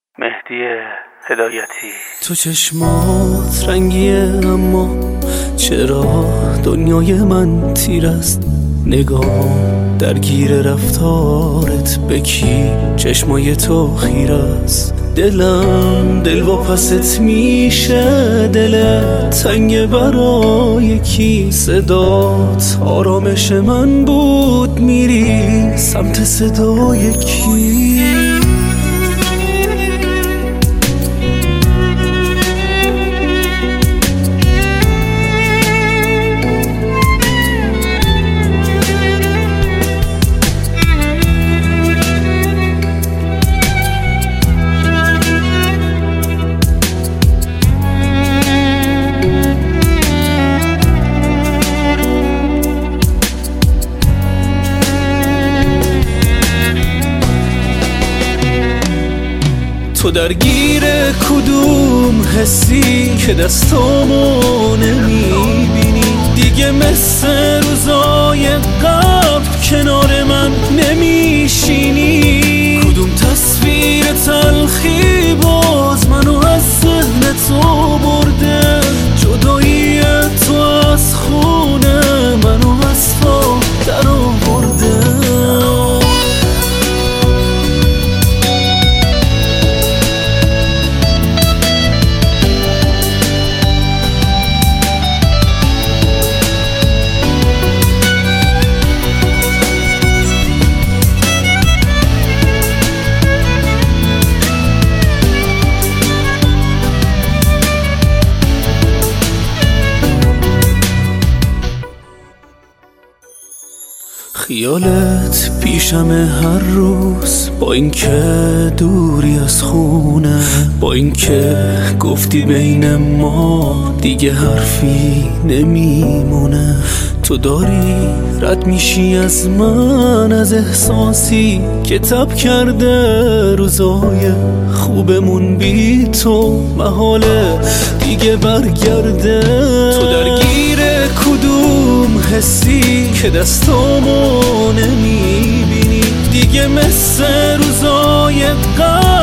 مهدی هدایتی. تو چشمات رنگیه اما چرا دنیای من تیر است؟ نگاه درگیر رفتارت به کی چشمای تو خیر است؟ دلم دل واپست میشه، دلت تنگ برای کی؟ صدات آرامش من بود، میری سمت صدای کی؟ تو درگیر کدوم حسی که دستامو نمیبینی؟ دیگه مثل روزای قبل کنار من نمیشینی؟ کدوم تصویر تلخی باز منو از ذهن تو برده؟ جدایی تو از خونه منو از خواب در آورده. خیالت پیشمه هر روز، با اینکه دوری از خونه، با اینکه گفتی بین ما دیگه حرفی نمیمونه. تو داری رد میشی از من، از احساسی که تب کرده روزای خوبمون بی تو محاله دیگه برگرده. تو درگیر کدوم حسی که دستامو نمیبینی؟ دیگه مثل روزای قبل